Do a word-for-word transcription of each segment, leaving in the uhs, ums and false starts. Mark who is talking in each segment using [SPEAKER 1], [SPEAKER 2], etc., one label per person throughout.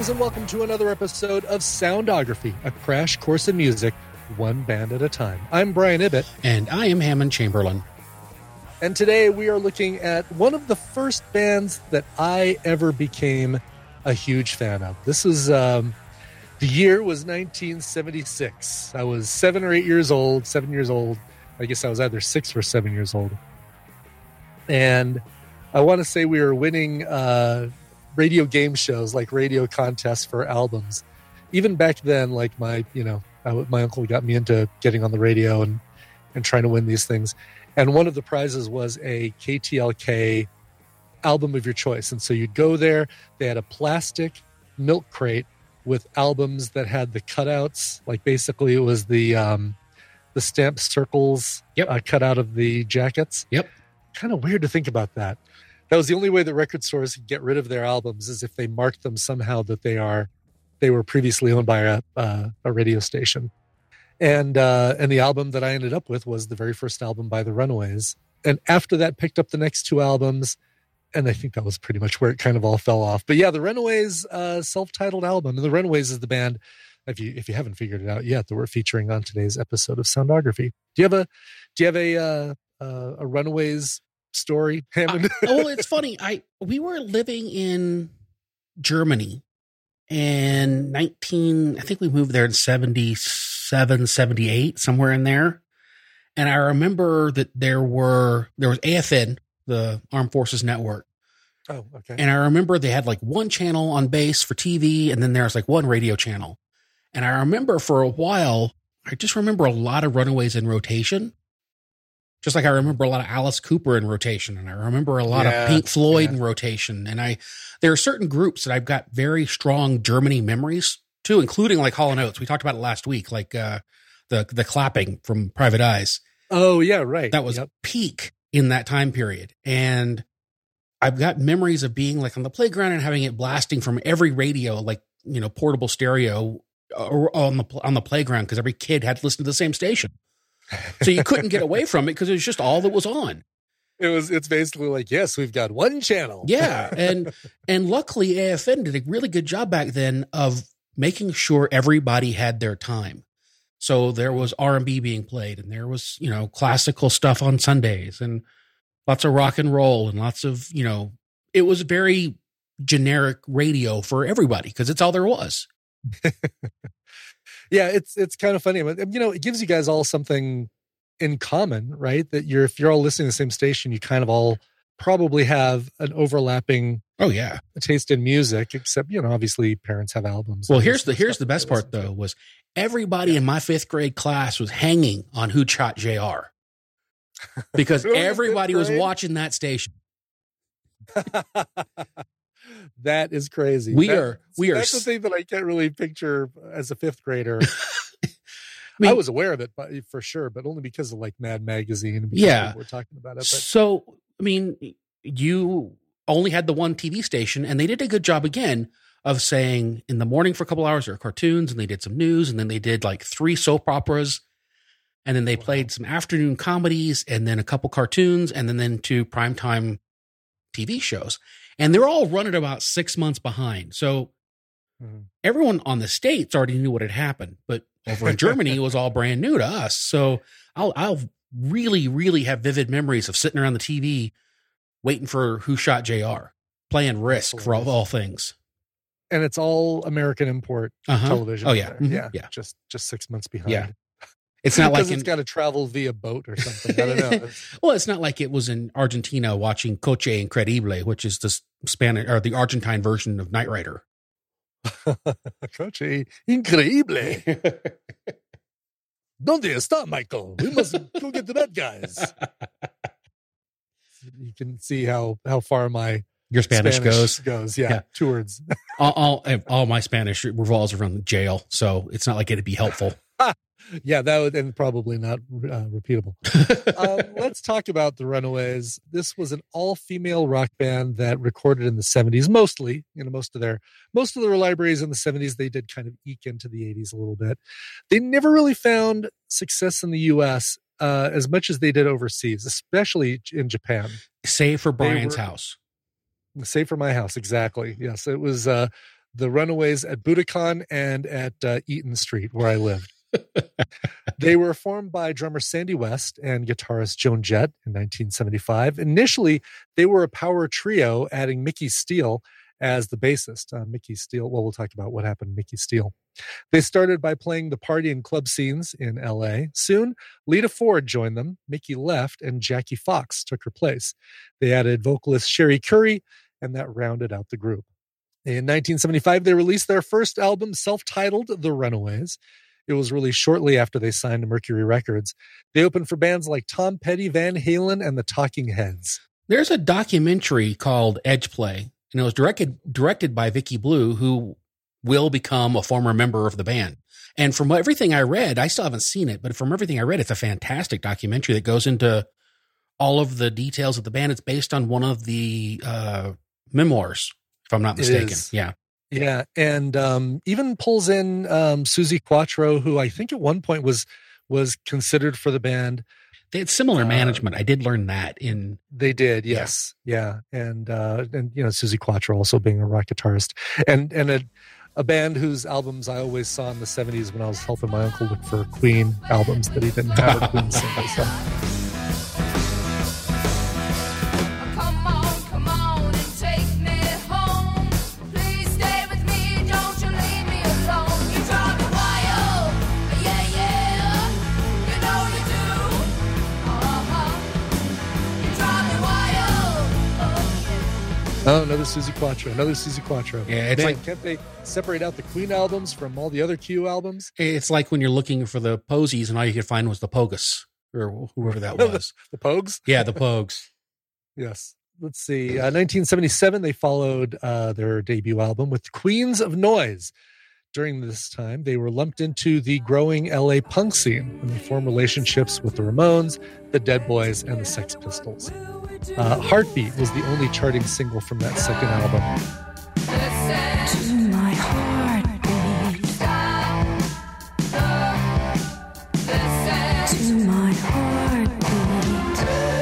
[SPEAKER 1] Greetings and welcome to another episode of Soundography, a crash course in music, one band at a time. I'm Brian Ibbett.
[SPEAKER 2] And I am Hammond Chamberlain.
[SPEAKER 1] And today we are looking at one of the first bands that I ever became a huge fan of. This is, um, the year was nineteen seventy-six. I was seven or eight years old, seven years old. I guess I was either six or seven years old. And I want to say we were winning uh, radio game shows, like radio contests for albums. Even back then, like my, you know, I, my uncle got me into getting on the radio and, and trying to win these things. And one of the prizes was a K T L K album of your choice. And so you'd go there, they had a plastic milk crate with albums that had the cutouts. Like basically it was the, um, the stamped circles
[SPEAKER 2] yep.
[SPEAKER 1] uh, cut out of the jackets.
[SPEAKER 2] Yep.
[SPEAKER 1] Kind of weird to think about that. That was the only way that record stores could get rid of their albums, is if they marked them somehow that they are they were previously owned by a uh, a radio station. And uh, and the album that I ended up with was the very first album by the Runaways. And after that, picked up the next two albums, and I think that was pretty much where it kind of all fell off. But yeah, the Runaways uh, self-titled album, and the Runaways is the band, if you if you haven't figured it out yet, that we're featuring on today's episode of Soundography. Do you have a do you have a uh, uh, a Runaways story, Hammond?
[SPEAKER 2] Uh, well, it's funny. I we were living in Germany in nineteen. I think we moved there in seventy-seven, seventy-eight, somewhere in there. And I remember that there were there was A F N, the Armed Forces Network.
[SPEAKER 1] Oh, okay.
[SPEAKER 2] And I remember they had like one channel on base for T V, and then there was like one radio channel. And I remember for a while, I just remember a lot of Runaways in rotation. Just like I remember a lot of Alice Cooper in rotation, and I remember a lot
[SPEAKER 1] yeah,
[SPEAKER 2] of Pink Floyd
[SPEAKER 1] yeah.
[SPEAKER 2] in rotation. And I, there are certain groups that I've got very strong Germany memories too, including like Hall and Oates. We talked about it last week, like uh, the the clapping from Private Eyes.
[SPEAKER 1] Oh yeah, right.
[SPEAKER 2] That was
[SPEAKER 1] yep.
[SPEAKER 2] peak in that time period. And I've got memories of being like on the playground and having it blasting from every radio, like, you know, portable stereo on the on the playground, because every kid had to listen to the same station. So you couldn't get away from it because it was just all that was on.
[SPEAKER 1] It was, it's basically like, yes, we've got one channel.
[SPEAKER 2] Yeah. And, and luckily A F N did a really good job back then of making sure everybody had their time. So there was R and B being played, and there was, you know, classical stuff on Sundays, and lots of rock and roll, and lots of, you know, it was very generic radio for everybody because it's all there was.
[SPEAKER 1] Yeah, it's it's kind of funny. But, you know, it gives you guys all something in common, right? That you're if you're all listening to the same station, you kind of all probably have an overlapping
[SPEAKER 2] oh yeah
[SPEAKER 1] taste in music, except, you know, obviously parents have albums.
[SPEAKER 2] Well, here's the here's the best part though, was everybody yeah. in my fifth grade class was hanging on Who Shot J R because really? Everybody was watching that station.
[SPEAKER 1] That is crazy.
[SPEAKER 2] We
[SPEAKER 1] that,
[SPEAKER 2] are, we are.
[SPEAKER 1] That's the thing that I can't really picture as a fifth grader. I, mean, I was aware of it but, for sure, but only because of like Mad Magazine.
[SPEAKER 2] Yeah.
[SPEAKER 1] We're talking about it. But.
[SPEAKER 2] So, I mean, you only had the one T V station, and they did a good job again of saying in the morning for a couple hours there are cartoons, and they did some news, and then they did like three soap operas, and then they played some afternoon comedies, and then a couple cartoons, and then, then two primetime T V shows. And they're all running about six months behind. So mm-hmm. everyone on the States already knew what had happened. But over in Germany, it was all brand new to us. So I'll, I'll really, really have vivid memories of sitting around the T V waiting for Who Shot J R, playing Risk for all, all things.
[SPEAKER 1] And it's all American import uh-huh. television.
[SPEAKER 2] Oh, yeah. Mm-hmm.
[SPEAKER 1] Yeah.
[SPEAKER 2] Yeah.
[SPEAKER 1] Just, just six months behind.
[SPEAKER 2] Yeah. It's not like
[SPEAKER 1] it's
[SPEAKER 2] in,
[SPEAKER 1] got to travel via boat or something. I don't know.
[SPEAKER 2] Well, it's not like it was in Argentina watching Coche Increíble, which is the Spanish or the Argentine version of Knight Rider.
[SPEAKER 1] Coche Increíble. ¿Dónde está Michael? We must go get the bad guys. You can see how how far my
[SPEAKER 2] your Spanish,
[SPEAKER 1] Spanish
[SPEAKER 2] goes.
[SPEAKER 1] Goes, yeah, yeah. Two words.
[SPEAKER 2] all, all all my Spanish revolves around jail, so it's not like it'd be helpful.
[SPEAKER 1] Yeah, that would, and probably not uh, repeatable. um, let's talk about the Runaways. This was an all-female rock band that recorded in the seventies, mostly. You know, most of their most of their libraries in the seventies. They did kind of eke into the eighties a little bit. They never really found success in the U S uh, as much as they did overseas, especially in Japan.
[SPEAKER 2] Save for Brian's
[SPEAKER 1] were,
[SPEAKER 2] house.
[SPEAKER 1] Save for my house, exactly. Yes, it was. Uh, the Runaways at Budokan and at uh, Eaton Street, where I lived. They were formed by drummer Sandy West and guitarist Joan Jett in nineteen seventy-five. Initially, they were a power trio, adding Mickey Steele as the bassist. Uh, Mickey Steele, well, we'll talk about what happened to Mickey Steele. They started by playing the party and club scenes in L A. Soon, Lita Ford joined them, Mickey left, and Jackie Fox took her place. They added vocalist Sherry Curry, and that rounded out the group. In nineteen seventy-five, they released their first album, self-titled The Runaways. It was released shortly after they signed to Mercury Records. They opened for bands like Tom Petty, Van Halen, and the Talking Heads.
[SPEAKER 2] There's a documentary called Edge Play, and it was directed directed by Vicky Blue, who will become a former member of the band. And from everything I read, I still haven't seen it, but from everything I read, it's a fantastic documentary that goes into all of the details of the band. It's based on one of the uh, memoirs, if I'm not mistaken. Yeah.
[SPEAKER 1] Yeah, and um, even pulls in um, Susie Quattro, who I think at one point was was considered for the band.
[SPEAKER 2] They had similar
[SPEAKER 1] uh,
[SPEAKER 2] management. I did learn that in.
[SPEAKER 1] They did, yes, yeah, yeah. and uh, and you know Susie Quattro also being a rock guitarist, and and a, a band whose albums I always saw in the seventies when I was helping my uncle look for Queen albums that he didn't have a Queen single. So. Oh, another Susie Quattro, another Susie Quattro.
[SPEAKER 2] Yeah, it's
[SPEAKER 1] Man,
[SPEAKER 2] like,
[SPEAKER 1] can't they separate out the Queen albums from all the other Q albums?
[SPEAKER 2] It's like when you're looking for the Posies and all you could find was the Pogus or whoever that was.
[SPEAKER 1] The Pogues?
[SPEAKER 2] Yeah, the Pogues.
[SPEAKER 1] Yes. Let's see. Uh, nineteen seventy-seven, they followed uh, their debut album with Queens of Noise. During this time, they were lumped into the growing L A punk scene, and they formed relationships with the Ramones, the Dead Boys, and the Sex Pistols. Uh, Heartbeat was the only charting single from that second album.
[SPEAKER 3] To my heartbeat. To my heartbeat.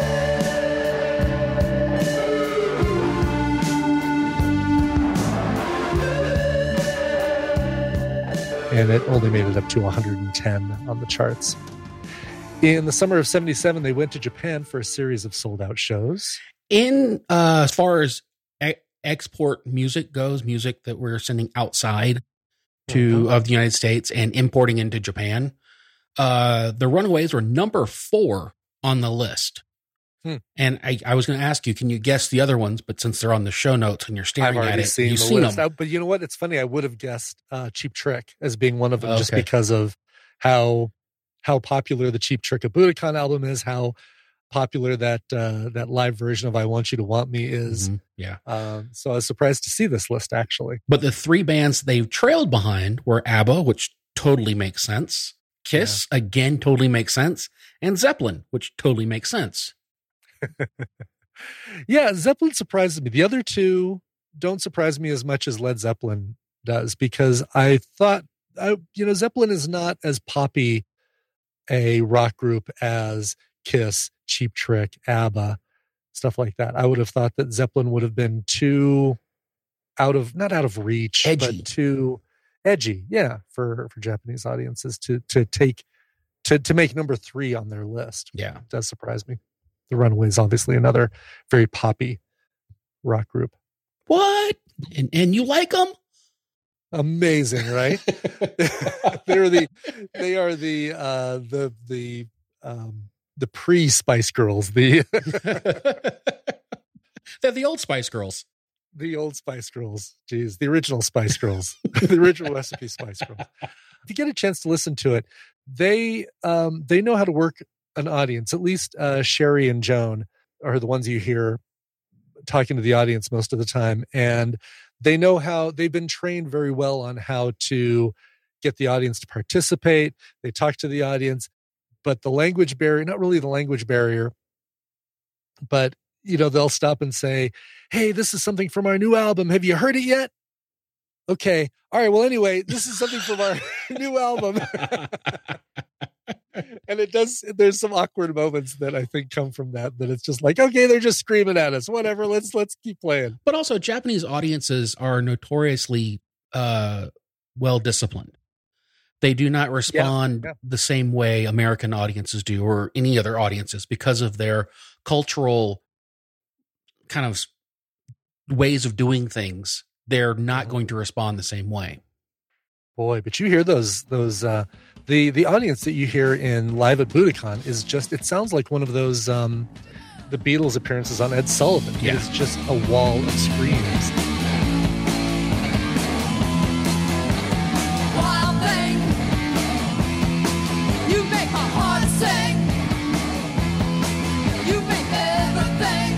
[SPEAKER 1] And it only made it up to one hundred ten on the charts. In the summer of seventy-seven, they went to Japan for a series of sold-out shows.
[SPEAKER 2] In uh, as far as e- export music goes, music that we're sending outside to
[SPEAKER 1] Mm-hmm.
[SPEAKER 2] of the United States and importing into Japan, uh, the Runaways were number four on the list.
[SPEAKER 1] Hmm.
[SPEAKER 2] And I, I was going to ask you, can you guess the other ones? But since they're on the show notes and you're
[SPEAKER 1] I've
[SPEAKER 2] staring at
[SPEAKER 1] already
[SPEAKER 2] it,
[SPEAKER 1] seen
[SPEAKER 2] you've
[SPEAKER 1] the
[SPEAKER 2] seen
[SPEAKER 1] list.
[SPEAKER 2] them.
[SPEAKER 1] I- but you know what? It's funny. I would have guessed uh, Cheap Trick as being one of them, just
[SPEAKER 2] Okay.
[SPEAKER 1] because of how how popular the Cheap Trick of Budokan album is, how popular that uh, that live version of I Want You to Want Me is.
[SPEAKER 2] Mhm. Yeah.
[SPEAKER 1] Um, so I was surprised to see this list, actually.
[SPEAKER 2] But the three bands they trailed behind were ABBA, which totally makes sense. Kiss, again, totally makes sense. And Zeppelin, which totally makes sense.
[SPEAKER 1] Yeah, Zeppelin surprises me. The other two don't surprise me as much as Led Zeppelin does, because I thought, I, you know, Zeppelin is not as poppy a rock group as Kiss, Cheap Trick, ABBA, stuff like that. I would have thought that Zeppelin would have been too out of, not out of reach,
[SPEAKER 2] Edgy.
[SPEAKER 1] but too edgy. Yeah, for for Japanese audiences to to take to to make number three on their list.
[SPEAKER 2] Yeah.
[SPEAKER 1] It does surprise me. The Runaways, obviously, another very poppy rock group.
[SPEAKER 2] What? And and you like them?
[SPEAKER 1] Amazing, right? They're the they are the uh the the um the pre Spice Girls, the
[SPEAKER 2] They're the old Spice Girls.
[SPEAKER 1] the old Spice Girls. Geez, the original Spice Girls. The original recipe Spice Girls. If you get a chance to listen to it, they um they know how to work an audience. At least uh Sherry and Joan are the ones you hear talking to the audience most of the time, and they know how, they've been trained very well on how to get the audience to participate. They talk to the audience, but the language barrier, not really the language barrier, but, you know, they'll stop and say, hey, this is something from our new album. Have you heard it yet? Okay. All right. Well, anyway, this is something from our new album. And it does, there's some awkward moments that I think come from that, that it's just like, okay, they're just screaming at us, whatever. Let's, let's keep playing.
[SPEAKER 2] But also, Japanese audiences are notoriously uh, well disciplined. They do not respond
[SPEAKER 1] Yeah, yeah.
[SPEAKER 2] the same way American audiences do, or any other audiences, because of their cultural kind of ways of doing things. They're not
[SPEAKER 1] Mhm.
[SPEAKER 2] going to respond the same way.
[SPEAKER 1] Boy, but you hear those those uh, the the audience that you hear in Live at Budokan is just, it sounds like one of those um, the Beatles appearances on Ed Sullivan.
[SPEAKER 2] Yeah.
[SPEAKER 1] It's just a wall of screams.
[SPEAKER 4] Wild thing, you make my heart sing. You make everything.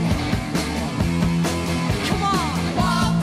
[SPEAKER 4] Come on, wild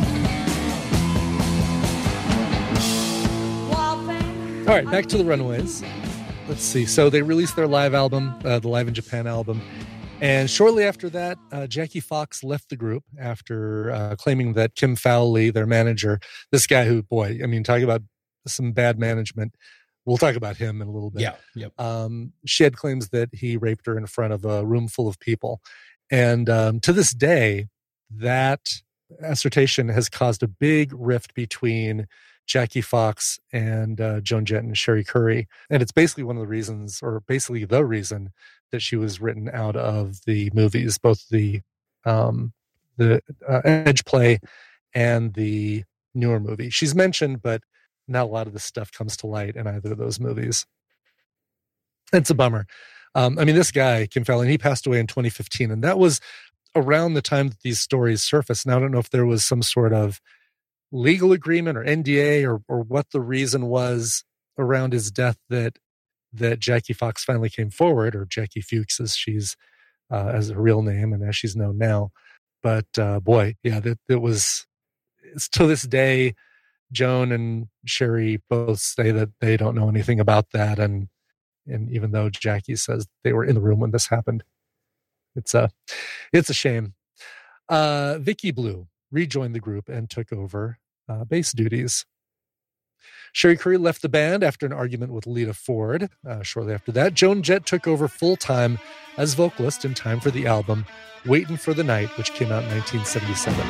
[SPEAKER 4] thing. Wild thing.
[SPEAKER 1] All right, back to the Runaways. Let's see. So they released their live album, uh, the Live in Japan album. And shortly after that, uh, Jackie Fox left the group after uh, claiming that Kim Fowley, their manager, this guy who, boy, I mean, talking about some bad management. We'll talk about him in a little bit.
[SPEAKER 2] Yeah. Yep.
[SPEAKER 1] Um, she had claims that he raped her in front of a room full of people. And um, to this day, that assertion has caused a big rift between Jackie Fox and uh, Joan Jett and Sherry Curry. And it's basically one of the reasons, or basically the reason, that she was written out of the movies, both the um, the uh, Edge play and the newer movie. She's mentioned, but not a lot of the stuff comes to light in either of those movies. It's a bummer. Um, I mean, this guy, Kim Fowley, he passed away in twenty fifteen, and that was around the time that these stories surfaced. Now, I don't know if there was some sort of legal agreement or N D A or or what the reason was around his death that that Jackie Fox finally came forward, or Jackie Fuchs as she's uh, as her real name and as she's known now. But uh, boy, yeah, that it was. It's to this day, Joan and Sherry both say that they don't know anything about that, and and even though Jackie says they were in the room when this happened, it's a it's a shame. Uh, Vicky Blue rejoined the group and took over uh, bass duties. Sherry Curry left the band after an argument with Lita Ford. Uh, shortly after that, Joan Jett took over full-time as vocalist in time for the album Waitin' for the Night, which came out in nineteen seventy-seven.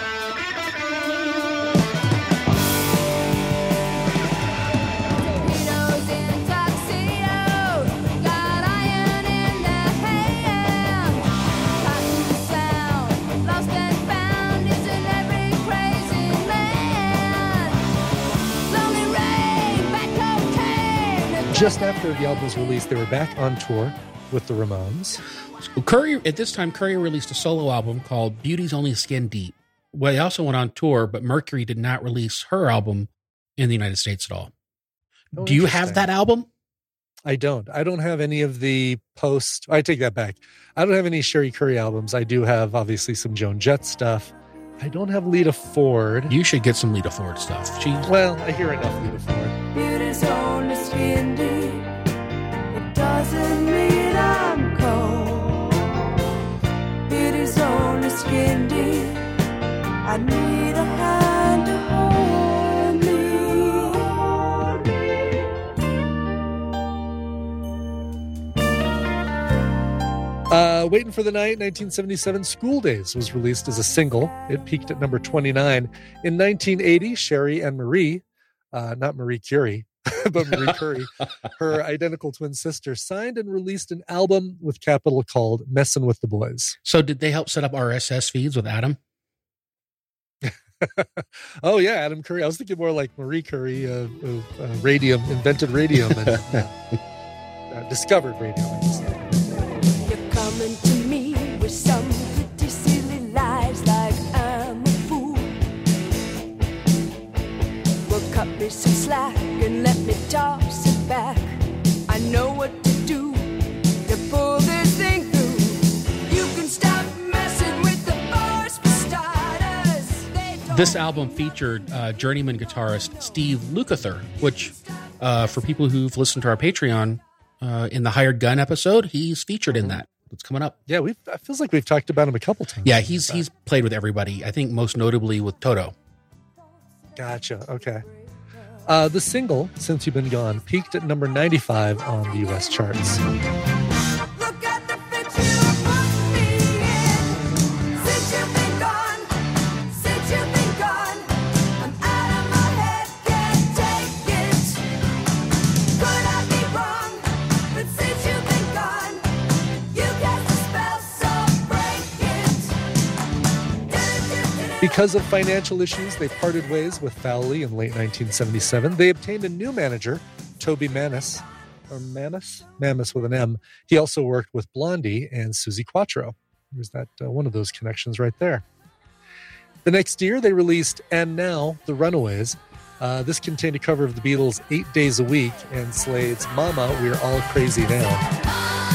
[SPEAKER 4] Torpedoes in tuxedos, got iron in their hand. Cotton sound, lost and found, isn't every crazy man. Lonely rain, back cocaine.
[SPEAKER 1] Just after the album was released, they were back on tour with the Ramones.
[SPEAKER 2] Curry, at this time, Curry released a solo album called Beauty's Only Skin Deep. Well, they also went on tour, but Mercury did not release her album in the United States at all.
[SPEAKER 1] Oh,
[SPEAKER 2] Do you have
[SPEAKER 1] interesting.
[SPEAKER 2] that album?
[SPEAKER 1] I don't. I don't have any of the post. I take that back. I don't have any Sherry Curry albums. I do have, obviously, some Joan Jett stuff. I don't have Lita Ford.
[SPEAKER 2] You should get some Lita Ford stuff. She,
[SPEAKER 1] Well, I hear enough Lita Ford.
[SPEAKER 3] Beauty's only skin deep. It doesn't mean I'm cold. Beauty's only skin deep. I need a hand to hold me.
[SPEAKER 1] Uh, Waiting for the Night, nineteen seventy-seven, School Days was released as a single. It peaked at number twenty-nine. In nineteen eighty, Sherry and Marie, uh, not Marie Curie, but Marie Curry, her identical twin sister, signed and released an album with Capitol called Messin' with the Boys.
[SPEAKER 2] so did they help set up R S S feeds with Adam?
[SPEAKER 1] Oh, yeah, Adam Curry. I was thinking more like Marie Curie, uh, uh, uh, radium, invented radium, and uh, uh, discovered radium. I guess.
[SPEAKER 3] You're coming to me with some pretty silly lies like I'm a fool. Well, cut me some slack and let me toss it back. I know what to do to pull this thing through. You can stop messing with the boys for starters. They don't
[SPEAKER 2] This album featured uh, journeyman guitarist Steve Lukather, which, uh, for people who've listened to our Patreon, uh, in the Hired Gun episode, he's featured in that. It's coming up.
[SPEAKER 1] Yeah, we've, it feels like we've talked about him a couple times.
[SPEAKER 2] Yeah, he's he's played with everybody. I think most notably with Toto.
[SPEAKER 1] Gotcha. Okay. Uh, the single, Since You've Been Gone, peaked at number ninety-five on the U S charts.
[SPEAKER 4] Look at the picture you put me in. Since you've been gone, since you've been gone, I'm out of my
[SPEAKER 1] Because of financial issues, they parted ways with Fowley in late nineteen seventy-seven. They obtained a new manager, Toby Manis, or Manis? Mamis with an M. He also worked with Blondie and Suzi Quatro. There's that uh, one of those connections right there. The next year, they released And Now, The Runaways. Uh, this contained a cover of the Beatles' Eight Days a Week and Slade's Mama, We're All Crazy Now.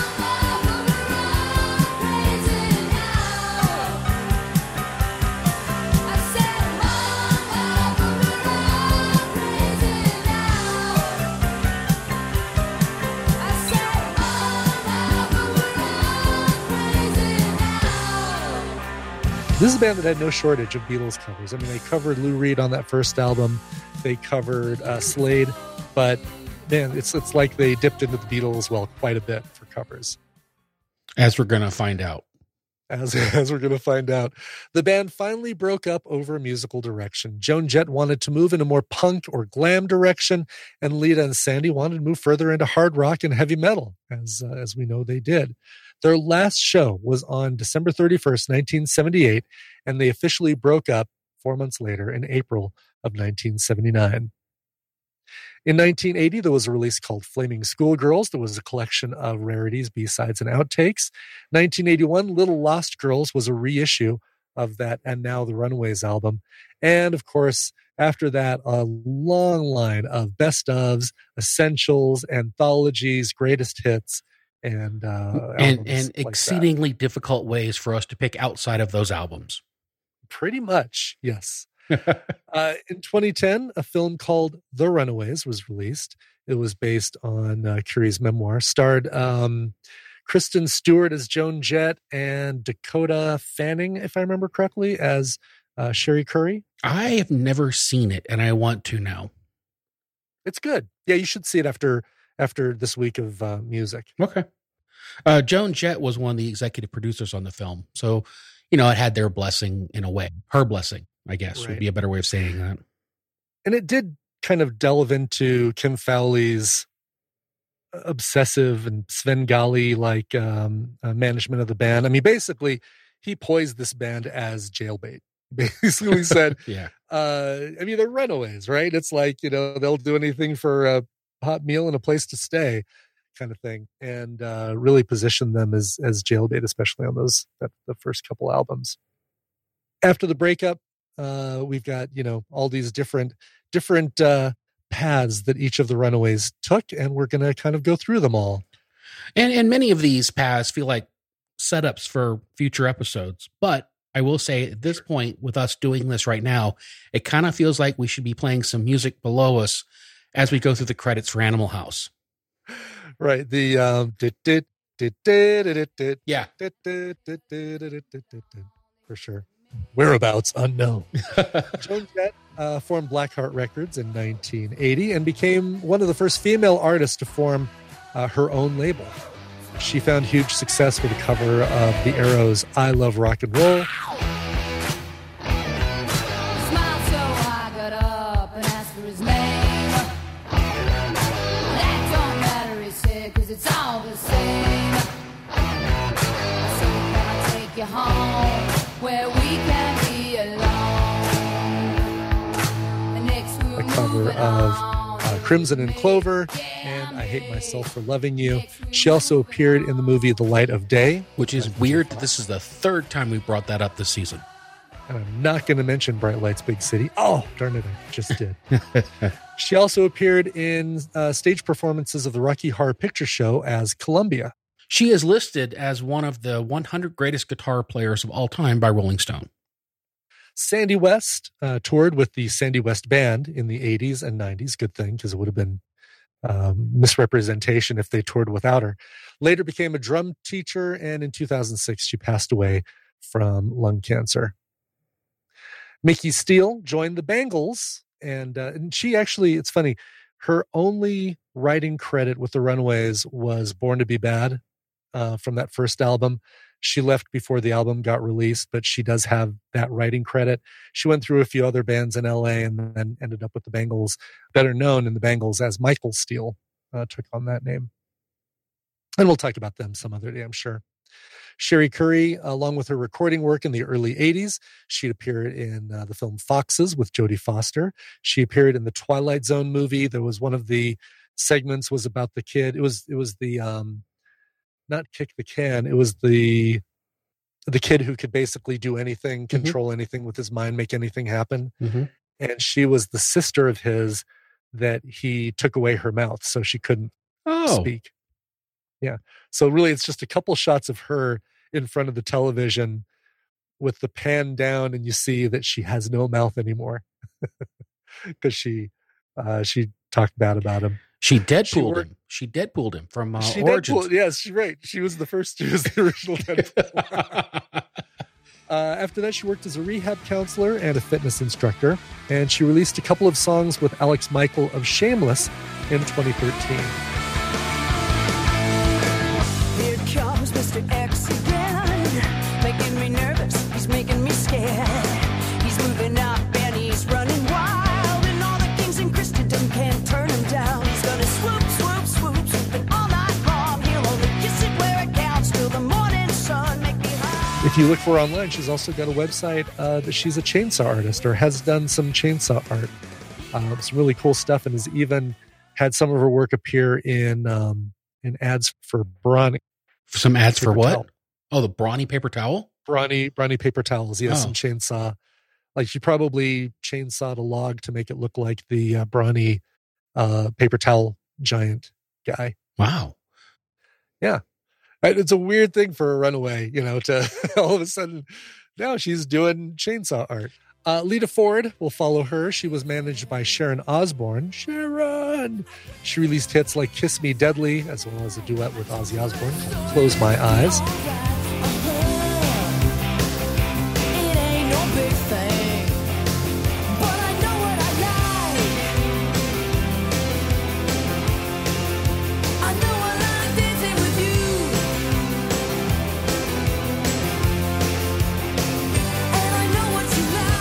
[SPEAKER 1] This is a band that had no shortage of Beatles covers. I mean, they covered Lou Reed on that first album. They covered uh, Slade, but man, it's it's like they dipped into the Beatles well quite a bit for covers.
[SPEAKER 2] As we're going to find out.
[SPEAKER 1] As, as we're going to find out. The band finally broke up over musical direction. Joan Jett wanted to move in a more punk or glam direction, and Lita and Sandy wanted to move further into hard rock and heavy metal, as uh, as we know they did. Their last show was on December thirty-first, nineteen seventy-eight, and they officially broke up four months later in April of nineteen seventy-nine. In nineteen eighty, there was a release called Flaming Schoolgirls. There was a collection of rarities, B-sides, and outtakes. nineteen eighty-one, Little Lost Girls was a reissue of that And Now the Runaways album. And, of course, after that, a long line of best ofs, essentials, anthologies, greatest hits, and uh,
[SPEAKER 2] and, and
[SPEAKER 1] like
[SPEAKER 2] exceedingly
[SPEAKER 1] that.
[SPEAKER 2] difficult ways for us to pick outside of those albums.
[SPEAKER 1] Pretty much, yes. uh, in twenty ten, a film called The Runaways was released. It was based on uh, Curie's memoir, starred um, Kristen Stewart as Joan Jett and Dakota Fanning, if I remember correctly, as uh, Sherry Curry.
[SPEAKER 2] I have never seen it, and I want to now.
[SPEAKER 1] It's good. Yeah, you should see it after after this week of uh, music.
[SPEAKER 2] Okay. Uh, Joan Jett was one of the executive producers on the film. So, you know, it had their blessing in a way. Her blessing, I guess,
[SPEAKER 1] Right.
[SPEAKER 2] would be a better way of saying that.
[SPEAKER 1] And it did kind of delve into Kim Fowley's obsessive and Svengali-like um, uh, management of the band. I mean, basically, he poised this band as jailbait. Basically said,
[SPEAKER 2] Yeah.
[SPEAKER 1] uh, I mean, they're runaways, right? It's like, you know, they'll do anything for a hot meal and a place to stay kind of thing. And uh, really position them as as jailbait, especially on those that, the first couple albums. After the breakup, uh, we've got, you know, all these different different uh, paths that each of the runaways took, and we're going to kind of go through them all.
[SPEAKER 2] And and many of these paths feel like setups for future episodes. But I will say at this point, with us doing this right now, it kind of feels like we should be playing some music below us as we go through the credits for Animal House.
[SPEAKER 1] Right. The um dit, dit, dit, dit, dit, dit,
[SPEAKER 2] Yeah.
[SPEAKER 1] dit, dit, dit, dit, dit, dit, dit, dit, for sure. Whereabouts unknown. Joan Jett uh, formed Blackheart Records in nineteen eighty and became one of the first female artists to form uh, her own label. She found huge success with a cover of The Arrows' I Love Rock and Roll.
[SPEAKER 3] Smiled so I got up and asked for his name. That don't matter, he said, 'cause it's all the same. I said, can I take you home where we can be alone? And next we're
[SPEAKER 1] A cover
[SPEAKER 3] moving
[SPEAKER 1] of
[SPEAKER 3] on.
[SPEAKER 1] uh, Crimson and Clover and I Hate Myself for Loving You. She also appeared in the movie The Light of Day.
[SPEAKER 2] Which is weird that this is the third time we brought that up this season.
[SPEAKER 1] And I'm not going to mention Bright Lights, Big City. Oh, darn it, I just did. She also appeared in uh, stage performances of the Rocky Horror Picture Show as Columbia.
[SPEAKER 2] She is listed as one of the one hundred greatest guitar players of all time by Rolling Stone.
[SPEAKER 1] Sandy West uh, toured with the Sandy West Band in the eighties and nineties. Good thing, because it would have been um, misrepresentation if they toured without her. Later became a drum teacher, and in two thousand six, she passed away from lung cancer. Mickey Steele joined the Bangles, and, uh, and she actually, it's funny, her only writing credit with the Runaways was Born to Be Bad uh, from that first album. She left before the album got released, but she does have that writing credit. She went through a few other bands in L A and then ended up with the Bangles, better known in the Bangles as Michael Steele, uh, took on that name. And we'll talk about them some other day, I'm sure. Sherry Curry, along with her recording work in the early eighties, she'd appeared in uh, the film Foxes with Jodie Foster. She appeared in the Twilight Zone movie. There was one of the segments was about the kid. It was it was the um, not kick the can. It was the the kid who could basically do anything, control mm-hmm. anything with his mind, make anything happen.
[SPEAKER 2] Mm-hmm.
[SPEAKER 1] And she was the sister of his that he took away her mouth so she couldn't
[SPEAKER 2] oh.
[SPEAKER 1] speak. Yeah. So really it's just a couple shots of her in front of the television with the pan down, and you see that she has no mouth anymore because she uh, she talked bad about him.
[SPEAKER 2] She Deadpooled
[SPEAKER 1] She worked-
[SPEAKER 2] him. She Deadpooled him from uh,
[SPEAKER 1] she
[SPEAKER 2] Origins.
[SPEAKER 1] Deadpool, yes, she's right. She was the first. She was the original Deadpool. uh, after that, she worked as a rehab counselor and a fitness instructor, and she released a couple of songs with Alex Michael of Shameless in twenty thirteen.
[SPEAKER 3] Here comes Mister X again, making me nervous, he's making me scared. He's moving up and he's running wild, and all the kings in Christendom can't turn him down. He's gonna swoop, swoop, swoop, swooping all night long. He'll only kiss it where it counts till the morning sun make me high.
[SPEAKER 1] If you look for her online, she's also got a website uh, that she's a chainsaw artist or has done some chainsaw art. Uh, some really cool stuff, and has even had some of her work appear in um, in ads for Brawny.
[SPEAKER 2] Some ads for
[SPEAKER 1] Paper
[SPEAKER 2] what?
[SPEAKER 1] towel.
[SPEAKER 2] Oh, the Brawny paper towel?
[SPEAKER 1] Brawny, Brawny paper towels, yes,
[SPEAKER 2] Oh.
[SPEAKER 1] and chainsaw. Like she probably chainsawed a log to make it look like the uh, Brawny uh, paper towel giant guy.
[SPEAKER 2] Wow.
[SPEAKER 1] And it's a weird thing for a runaway, you know, to all of a sudden now she's doing chainsaw art. Uh, Lita Ford will follow her. She was managed by Sharon Osbourne. Sharon! She released hits like Kiss Me Deadly, as well as a duet with Ozzy Osbourne, Close My Eyes.
[SPEAKER 3] It ain't no big thing, but I know what I like. I know I like dancing with you, and I know what you like.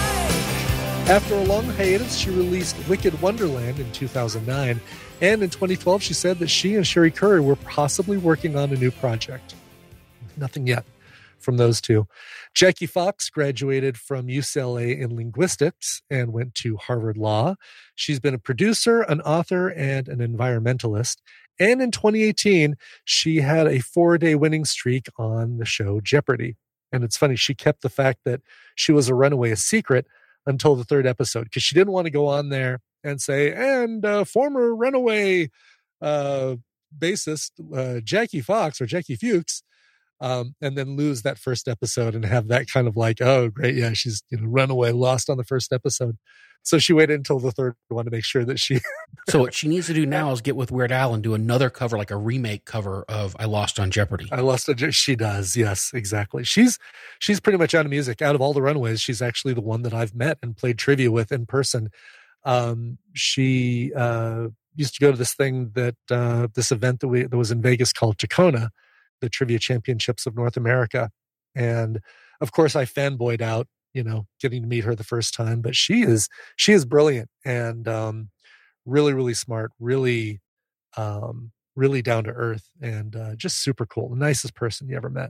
[SPEAKER 1] After a long hiatus, she released Wicked Wonderland in two thousand nine, and in twenty twelve, she said that she and Sherry Curry were possibly working on a new project. Nothing yet from those two. Jackie Fox graduated from U C L A in linguistics and went to Harvard Law. She's been a producer, an author, and an environmentalist. And in twenty eighteen, she had a four-day winning streak on the show Jeopardy! And it's funny, she kept the fact that she was a runaway a secret until the third episode, because she didn't want to go on there and say, and uh, former runaway uh, bassist uh, Jackie Fox or Jackie Fuchs, um, and then lose that first episode and have that kind of like, oh, great, yeah, she's you know runaway, lost on the first episode. So she waited until the third one to make sure that she...
[SPEAKER 2] So what she needs to do now is get with Weird Al and do another cover, like a remake cover of I Lost on Jeopardy.
[SPEAKER 1] I lost a, she does. Yes, exactly. She's, she's pretty much out of music. Out of all the runaways, she's actually the one that I've met and played trivia with in person. Um, she, uh, used to go to this thing that, uh, this event that we, that was in Vegas called Tacona, the Trivia Championships of North America. And of course I fanboyed out, you know, getting to meet her the first time, but she is, she is brilliant and, um, really, really smart, really, um, really down to earth and, uh, just super cool. The nicest person you ever met.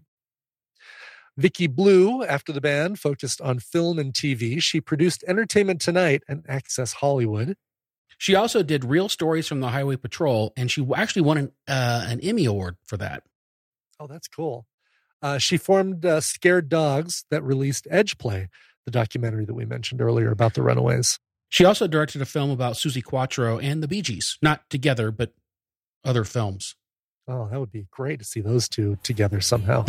[SPEAKER 1] Vicky Blue, after the band, focused on film and T V. She produced Entertainment Tonight and Access Hollywood.
[SPEAKER 2] She also did Real Stories from the Highway Patrol, and she actually won an, uh, an Emmy Award for that.
[SPEAKER 1] Oh, that's cool. Uh, she formed uh, Scared Dogs that released Edge Play, the documentary that we mentioned earlier about the Runaways.
[SPEAKER 2] She also directed a film about Susie Quattro and the Bee Gees. Not together, but other films.
[SPEAKER 1] Oh, that would be great to see those two together somehow.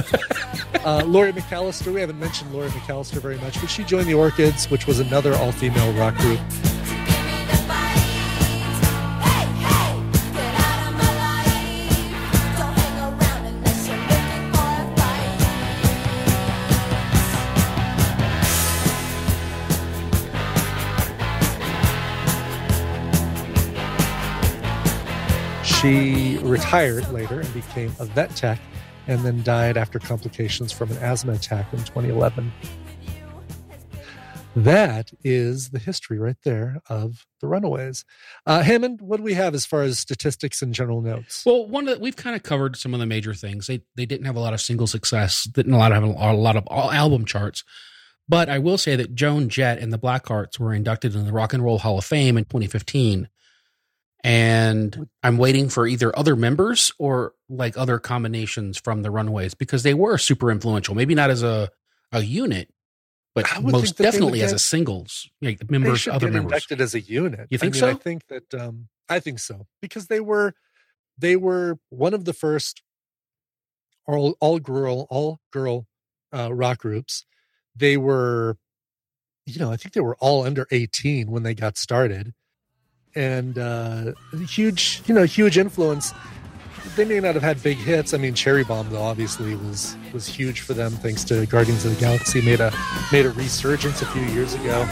[SPEAKER 1] uh, Laurie McAllister, we haven't mentioned Laurie McAllister very much, but she joined the Orchids, which was another all-female rock group. She retired later and became a vet tech and then died after complications from an asthma attack in twenty eleven. that is the history right there of the Runaways. Uh, Hammond, what do we have as far as statistics and general notes?
[SPEAKER 2] Well, one of the, we've kind of covered some of the major things. They they didn't have a lot of single success, didn't a lot of have a lot of all album charts. But I will say that Joan Jett and the Blackhearts were inducted in the Rock and Roll Hall of Fame in twenty fifteen. And I'm waiting for either other members or like other combinations from the Runaways because they were super influential. Maybe not as a, a unit, but
[SPEAKER 1] I would
[SPEAKER 2] most
[SPEAKER 1] think that they
[SPEAKER 2] definitely
[SPEAKER 1] would
[SPEAKER 2] as
[SPEAKER 1] get-
[SPEAKER 2] a singles, like
[SPEAKER 1] They
[SPEAKER 2] members,
[SPEAKER 1] should
[SPEAKER 2] other
[SPEAKER 1] get
[SPEAKER 2] members.
[SPEAKER 1] inducted as a unit.
[SPEAKER 2] You think
[SPEAKER 1] I mean,
[SPEAKER 2] so?
[SPEAKER 1] I think that um, I think so because they were they were one of the first all all girl all girl uh, rock groups. They were, you know, I think they were all under eighteen when they got started, and uh, huge, you know, huge influence. They may not have had big hits. I mean, Cherry Bomb, though, obviously was was huge for them, thanks to Guardians of the Galaxy. made a made a resurgence a few years ago.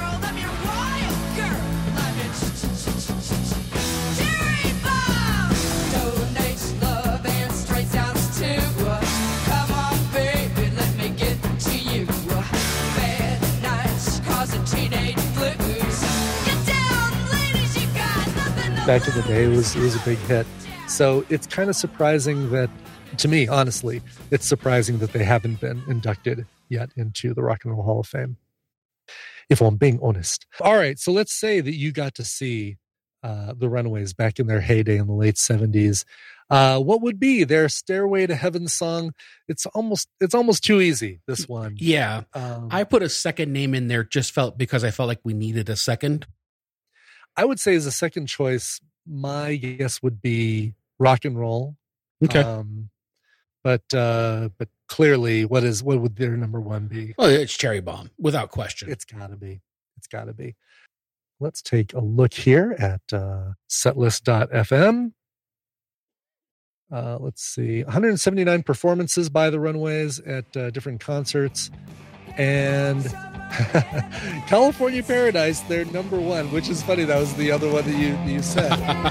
[SPEAKER 1] Back in the day, it was it was a big hit. So it's kind of surprising that, to me, honestly, it's surprising that they haven't been inducted yet into the Rock and Roll Hall of Fame, if I'm being honest. All right, so let's say that you got to see uh, the Runaways back in their heyday in the late seventies. Uh, what would be their Stairway to Heaven song? It's almost it's almost too easy, this one.
[SPEAKER 2] Yeah.
[SPEAKER 1] Um,
[SPEAKER 2] I put a second name in there just felt because I felt like we needed a second.
[SPEAKER 1] I would say as a second choice, my guess would be Rock and Roll.
[SPEAKER 2] Okay.
[SPEAKER 1] Um, but uh, but clearly, what is what would their number one be?
[SPEAKER 2] Well, it's Cherry Bomb, without question.
[SPEAKER 1] It's gotta be. It's gotta be. Let's take a look here at uh, setlist dot f m. Uh, let's see, one hundred seventy-nine performances by the Runaways at uh, different concerts, and California Paradise, their number one, which is funny. That was the other one that you you said.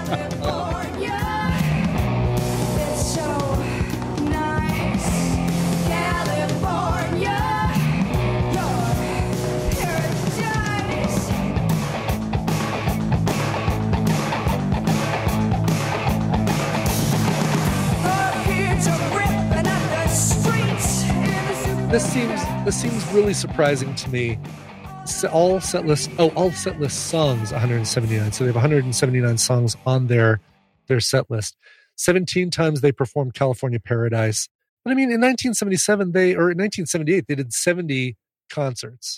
[SPEAKER 3] It's so nice, California, your paradise. The kids are ripping up the streets in the super-
[SPEAKER 1] This seems this seems really surprising to me. Se- All set list, oh, all set list songs, one hundred seventy-nine. So they have one hundred seventy-nine songs on their their set list. seventeen times they performed California Paradise. But I mean, in nineteen seventy-seven, they or in nineteen seventy-eight, they did seventy concerts.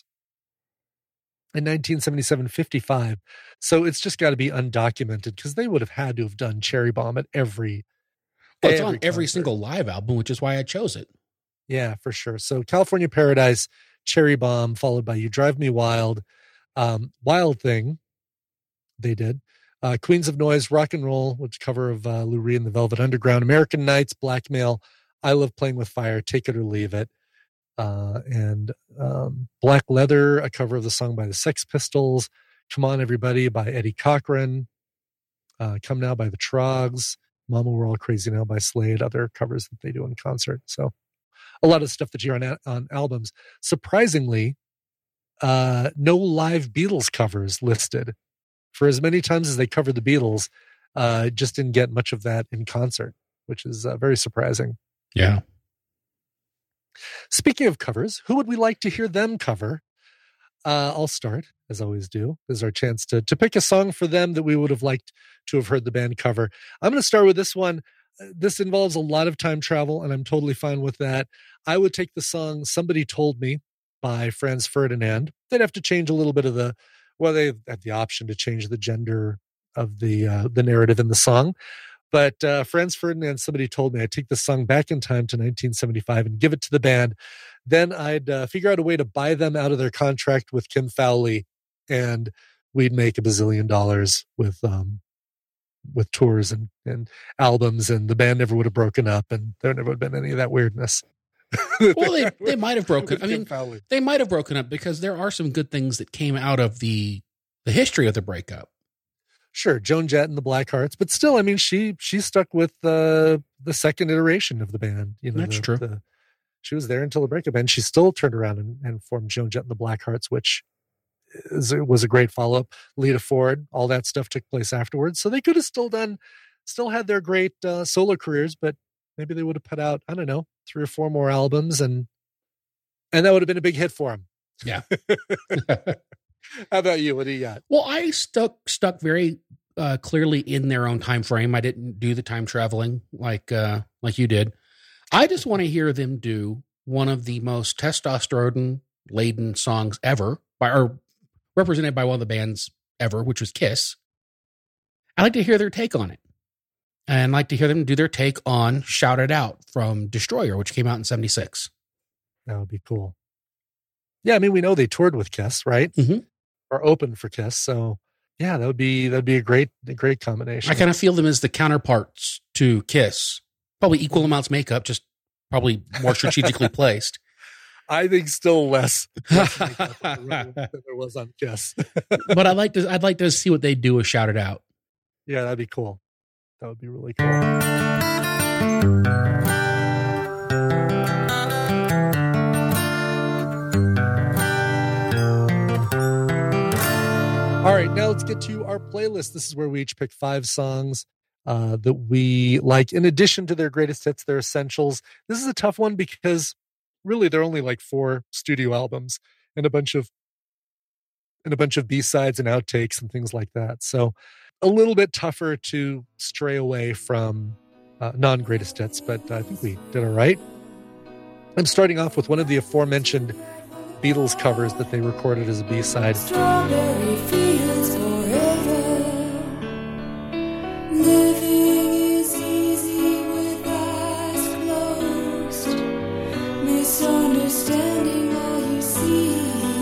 [SPEAKER 1] In nineteen seventy-seven, fifty-five. So it's just got to be undocumented because they would have had to have done Cherry Bomb at every.
[SPEAKER 2] Well, it's on every
[SPEAKER 1] concert.
[SPEAKER 2] single live album, which is why I chose it.
[SPEAKER 1] Yeah, for sure. So California Paradise, Cherry Bomb, followed by You Drive Me Wild. Um, Wild Thing, they did. Uh, Queens of Noise, Rock and Roll, which cover of uh, Lou Reed and the Velvet Underground. American Nights, Blackmail, I Love Playing with Fire, Take It or Leave It. Uh, and um, Black Leather, a cover of the song by the Sex Pistols. Come On Everybody by Eddie Cochran. Uh, Come Now by the Trogs. Mama We're All Crazy Now by Slade. Other covers that they do in concert. So a lot of stuff that you hear on, on albums. Surprisingly, uh, no live Beatles covers listed. For as many times as they covered the Beatles, uh, just didn't get much of that in concert, which is uh, very surprising.
[SPEAKER 2] Yeah.
[SPEAKER 1] Speaking of covers, who would we like to hear them cover? Uh, I'll start, as I always do. This is our chance to, to pick a song for them that we would have liked to have heard the band cover. I'm going to start with this one. Uh, This involves a lot of time travel, and I'm totally fine with that. I would take the song Somebody Told Me by Franz Ferdinand. They'd have to change a little bit of the, well, they have the option to change the gender of the uh, the narrative in the song. But uh, Franz Ferdinand, Somebody Told Me, I'd take the song back in time to nineteen seventy-five and give it to the band. Then I'd uh, figure out a way to buy them out of their contract with Kim Fowley, and we'd make a bazillion dollars with um, with tours and, and albums, and the band never would have broken up, and there never would have been any of that weirdness.
[SPEAKER 2] Well, they, they might have broken.
[SPEAKER 1] With
[SPEAKER 2] I
[SPEAKER 1] Kim
[SPEAKER 2] mean,
[SPEAKER 1] Fowley.
[SPEAKER 2] they might have broken up because there are some good things that came out of the the history of the breakup.
[SPEAKER 1] Sure, Joan Jett and the Blackhearts, but still, I mean, she she stuck with uh, the second iteration of the band. You know,
[SPEAKER 2] That's
[SPEAKER 1] the,
[SPEAKER 2] true.
[SPEAKER 1] The, she was there until the breakup, and she still turned around and, and formed Joan Jett and the Blackhearts, which is, was a great follow-up. Lita Ford, all that stuff took place afterwards. So they could have still done, still had their great uh, solo careers, but maybe they would have put out, I don't know, three or four more albums, and and that would have been a big hit for them.
[SPEAKER 2] Yeah.
[SPEAKER 1] How about you? What do you got?
[SPEAKER 2] Well, I stuck stuck very uh, clearly in their own time frame. I didn't do the time traveling like uh, like you did. I just want to hear them do one of the most testosterone laden songs ever, by or represented by one of the bands ever, which was Kiss. I like to hear their take on it, and like to hear them do their take on "Shout It Out" from Destroyer, which came out in seventy-six.
[SPEAKER 1] That would be cool. Yeah, I mean, we know they toured with Kiss, right?
[SPEAKER 2] Mm-hmm.
[SPEAKER 1] Or opened for Kiss, so yeah, that would be that'd be a great a great combination.
[SPEAKER 2] I kind of feel them as the counterparts to Kiss, probably equal amounts makeup, just probably more strategically placed.
[SPEAKER 1] I think still less, less makeup than there was on Kiss.
[SPEAKER 2] But I'd like to I'd like to see what they do with "Shout It Out."
[SPEAKER 1] Yeah, that'd be cool. That would be really cool. All right, now let's get to our playlist. This is where we each pick five songs uh, that we like. In addition to their greatest hits, their essentials. This is a tough one because really they're only like four studio albums and a bunch of and a bunch of B-sides and outtakes and things like that. So a little bit tougher to stray away from uh, non-greatest hits, but I think we did all right. I'm starting off with one of the aforementioned Beatles covers that they recorded as a B-side.
[SPEAKER 4] Strawberry fields forever. Living is easy with eyes closed. Misunderstanding all you see.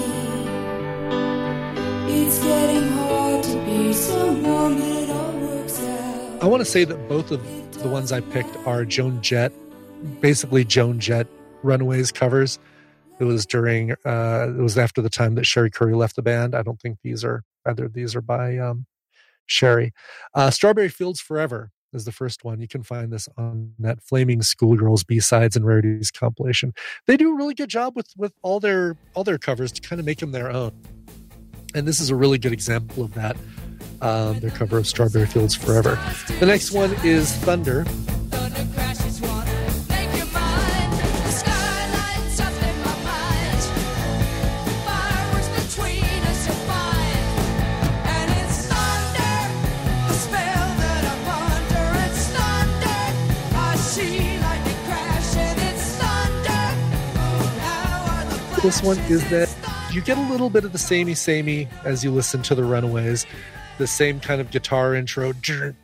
[SPEAKER 4] It's getting hard to be someone that all works out.
[SPEAKER 1] I want to say that both of the ones I picked are Joan Jett, basically Joan Jett Runaways covers. It was during, uh, it was after the time that Sherry Curry left the band. I don't think these are, either of these are by um, Sherry. Uh, Strawberry Fields Forever is the first one. You can find this on that Flaming Schoolgirls B-sides and Rarities compilation. They do a really good job with, with all their, all their covers to kind of make them their own. And this is a really good example of that. Um, their cover of Strawberry Fields Forever. The next one is Thunder.
[SPEAKER 3] Thunder crashes water, make your mind. The sky lights up in my mind. Fireworks between us are fine. And it's thunder, the spell that I'm under. It's thunder, I see lightning crash, and it's thunder. How are the
[SPEAKER 1] This one is that
[SPEAKER 3] flashes
[SPEAKER 1] you get a little bit of the samey samey as you listen to the Runaways. The same kind of guitar intro,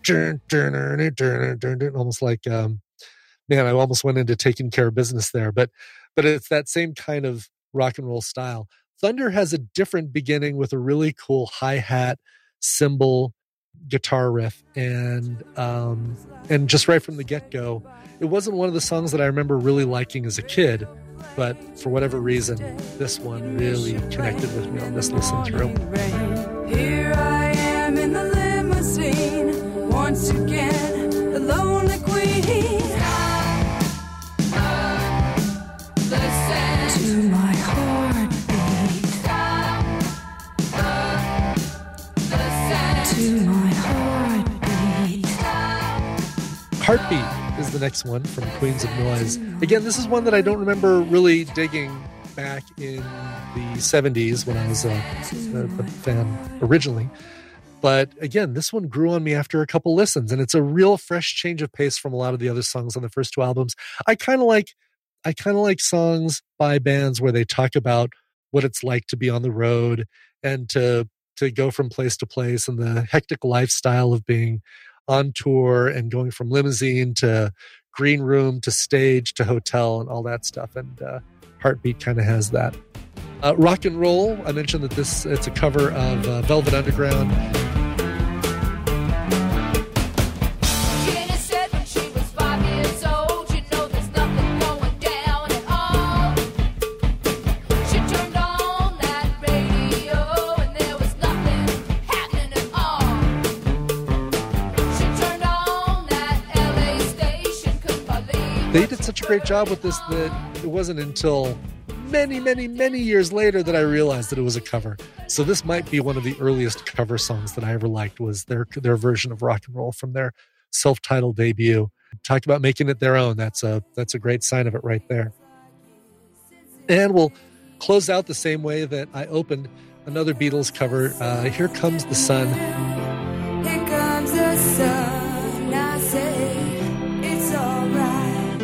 [SPEAKER 1] almost like, um, man, I almost went into Taking Care of Business there, but but it's that same kind of rock and roll style. Thunder has a different beginning with a really cool hi-hat, cymbal, guitar riff, and um, and just right from the get-go, it wasn't one of the songs that I remember really liking as a kid, but for whatever reason, this one really connected with me on this listen through.
[SPEAKER 3] Here I am in the limousine, once again, the lonely queen. Listen to my heartbeat. Listen to my heartbeat.
[SPEAKER 1] Heartbeat is the next one from Queens of Noise. Again, this is one that I don't remember really digging back in the seventies when I was a, a, a fan originally. But again, this one grew on me after a couple listens, and it's a real fresh change of pace from a lot of the other songs on the first two albums. I kind of like, I kind of like songs by bands where they talk about what it's like to be on the road and to to go from place to place, and the hectic lifestyle of being on tour and going from limousine to green room to stage to hotel and all that stuff. And uh, Heartbeat kind of has that. Uh, rock and roll. I mentioned that this it's a cover of uh, Velvet Underground.
[SPEAKER 3] Jenny said when she was five years old, you know there's nothing going down at all. She turned on that radio and there was nothing happening at all. She turned on that L A station, couldn't believe
[SPEAKER 1] They did such a great job with this that it wasn't until many, many, many years later that I realized that it was a cover. So this might be one of the earliest cover songs that I ever liked, was their their version of Rock and Roll from their self-titled debut. Talk about making it their own. That's a that's a great sign of it right there. And we'll close out the same way that I opened, another Beatles cover. Uh, Here Comes the Sun.
[SPEAKER 4] Here comes the sun, I say it's alright.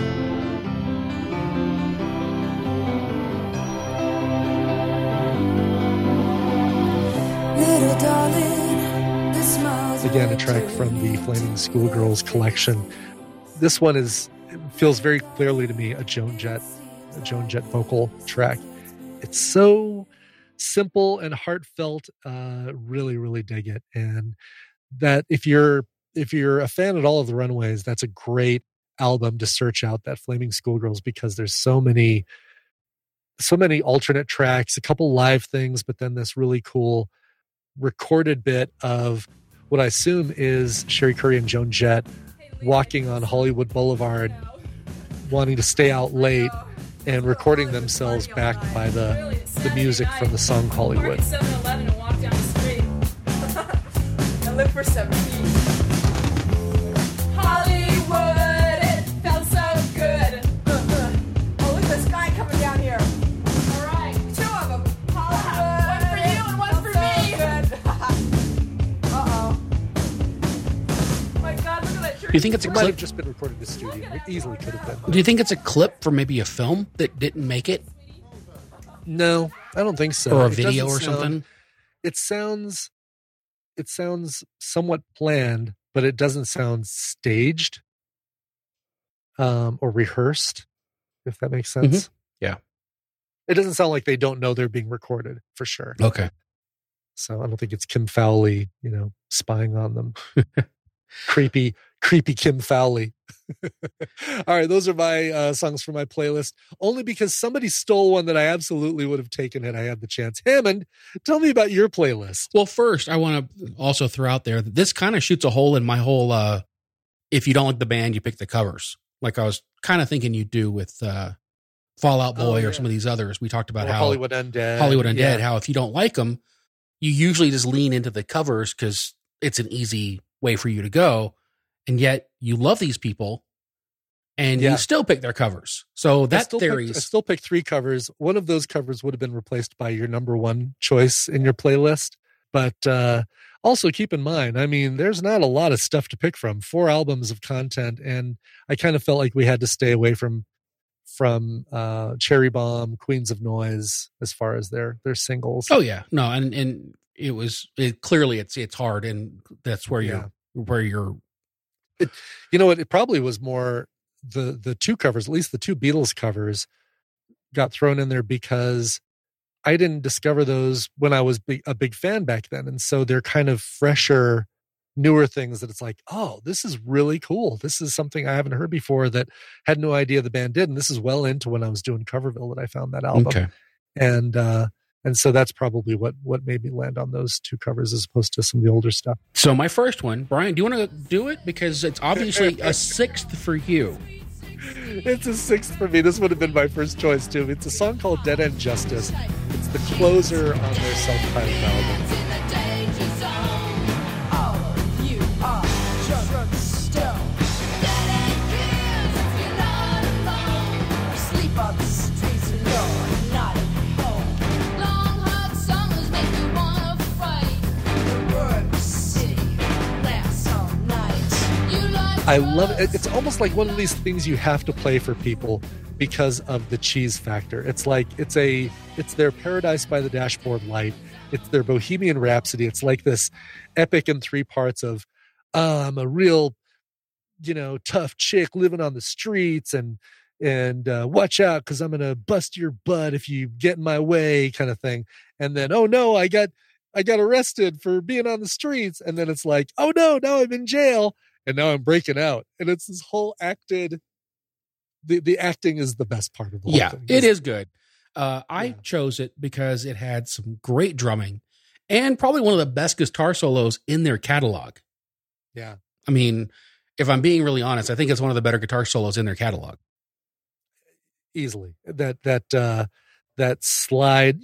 [SPEAKER 4] Little darling, the smiles.
[SPEAKER 1] Again, a track from the Flaming Schoolgirls collection. This one is it feels very clearly to me a Joan Jett, a Joan Jett vocal track. It's so simple and heartfelt. Uh, really, really dig it. And that if you're if you're a fan at all of the Runaways, that's a great album to search out, that Flaming Schoolgirls, because there's so many so many alternate tracks, a couple live things, but then this really cool recorded bit of what I assume is Sherry Curry and Joan Jett walking on Hollywood Boulevard, wanting to stay out late and recording themselves backed by the the music from the song Hollywood.
[SPEAKER 5] seven eleven and walk down the street and look for seventeen. Hollywood, it felt so good. Oh, look at this guy coming down here. All right, two of them. Hollywood, one for you and one for me. Uh-oh. My God, look at that tree.
[SPEAKER 2] Do you think it's a
[SPEAKER 1] It might have
[SPEAKER 2] clip?
[SPEAKER 1] just been recorded in the studio. It easily could have been.
[SPEAKER 2] Do you think it's a clip from maybe a film that didn't make it,
[SPEAKER 1] No, I don't think so.
[SPEAKER 2] or a
[SPEAKER 1] It
[SPEAKER 2] video
[SPEAKER 1] doesn't
[SPEAKER 2] or
[SPEAKER 1] sound-
[SPEAKER 2] something?
[SPEAKER 1] It sounds, it sounds somewhat planned, but it doesn't sound staged, um, or rehearsed, if that makes sense.
[SPEAKER 2] Yeah.
[SPEAKER 1] It doesn't sound like they don't know they're being recorded for sure.
[SPEAKER 2] Okay.
[SPEAKER 1] So I don't think it's Kim Fowley, you know, spying on them. creepy, creepy Kim Fowley. All right, those are my uh, songs for my playlist. Only because somebody stole one that I absolutely would have taken had I had the chance. Hammond, tell me about your playlist.
[SPEAKER 2] Well, first, I want to also throw out there that this kind of shoots a hole in my whole, uh, if you don't like the band, you pick the covers. Like I was kind of thinking you'd do with uh, Fallout Boy
[SPEAKER 1] Oh, yeah.
[SPEAKER 2] or some of these others. We talked about
[SPEAKER 1] Or
[SPEAKER 2] how
[SPEAKER 1] Hollywood Undead.
[SPEAKER 2] Hollywood Undead,
[SPEAKER 1] Yeah.
[SPEAKER 2] how if you don't like them, you usually just lean into the covers because it's an easy way for you to go. And yet you love these people and
[SPEAKER 1] Yeah.
[SPEAKER 2] you still pick their covers. So
[SPEAKER 1] I
[SPEAKER 2] that
[SPEAKER 1] still
[SPEAKER 2] theory
[SPEAKER 1] picked, I
[SPEAKER 2] is
[SPEAKER 1] still picked three covers. One of those covers would have been replaced by your number one choice in your playlist. But uh, also keep in mind, I mean, there's not a lot of stuff to pick from. Four albums of content, and I kind of felt like we had to stay away from from uh, Cherry Bomb, Queens of Noise, as far as their their singles.
[SPEAKER 2] Oh yeah, no, and and it was it clearly it's it's hard, and that's where you're where you're.
[SPEAKER 1] You know what? It probably was more the the two covers, at least the two Beatles covers, got thrown in there because I didn't discover those when I was big, a big fan back then, and so they're kind of fresher, newer things that it's like, oh, this is really cool. This is something I haven't heard before that had no idea the band did, and this is well into when I was doing Coverville that I found that album,
[SPEAKER 2] Okay.
[SPEAKER 1] and uh, and so that's probably what what made me land on those two covers as opposed to some of the older stuff.
[SPEAKER 2] So my first one, Brian, do you want to do it because it's obviously a sixth for you?
[SPEAKER 1] It's a sixth for me. This would have been my first choice too. It's a song called Dead End Justice. It's the closer on their self-titled album. I love it. It's almost like one of these things you have to play for people because of the cheese factor. It's like it's a it's their Paradise by the Dashboard Light. It's their Bohemian Rhapsody. It's like this epic in three parts of uh, I'm a real, you know, tough chick living on the streets, and and uh, watch out because I'm gonna bust your butt if you get in my way, kind of thing. And then oh no, I got I got arrested for being on the streets, and then it's like oh no, now I'm in jail. And now I'm breaking out. And it's this whole acted, the, the acting is the best part of the whole
[SPEAKER 2] Yeah,
[SPEAKER 1] thing.
[SPEAKER 2] it is good. Uh, I
[SPEAKER 1] Yeah.
[SPEAKER 2] chose it because it had some great drumming and probably one of the best guitar solos in their catalog.
[SPEAKER 1] Yeah.
[SPEAKER 2] I mean, if I'm being really honest, I think it's one of the better guitar solos in their catalog.
[SPEAKER 1] Easily. That, that, uh, that slide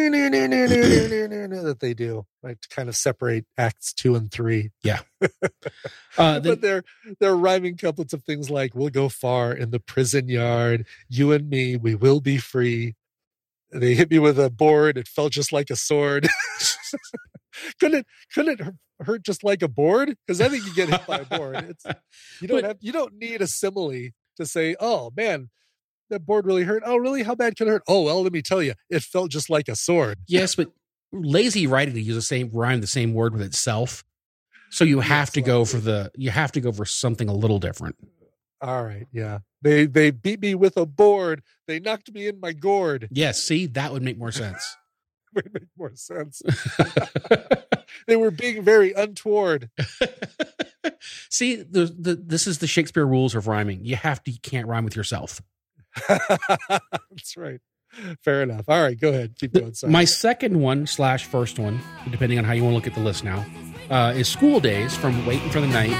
[SPEAKER 1] that they do, like to kind of separate acts two and three.
[SPEAKER 2] Yeah. Uh, the,
[SPEAKER 1] But they're they're rhyming couplets of things like "We'll go far in the prison yard, you and me, we will be free." They hit me with a board; it felt just like a sword. couldn't it, couldn't it hurt just like a board? Because I think you get hit by a board. It's you don't
[SPEAKER 2] But-
[SPEAKER 1] have you don't need a simile to say, "Oh man, that board really hurt." Oh, really? How bad could it hurt? Oh, well, let me tell you, it felt just like a sword.
[SPEAKER 2] yes, but lazy writing to use the same rhyme, the same word with itself. So you have
[SPEAKER 1] Yes,
[SPEAKER 2] to go
[SPEAKER 1] well,
[SPEAKER 2] for the you have to go for something a little different.
[SPEAKER 1] All right, yeah. They they beat me with a board. They knocked me in my gourd.
[SPEAKER 2] Yes, see, that would make more sense.
[SPEAKER 1] Would make more sense. They were being very untoward.
[SPEAKER 2] See, the, the this is the Shakespeare rules of rhyming. You have to you can't rhyme with yourself.
[SPEAKER 1] That's right. Fair enough. All right, go ahead. Keep going. Sorry.
[SPEAKER 2] My second one slash first one, depending on how you want to look at the list now, uh, is School Days from Waiting for the Night.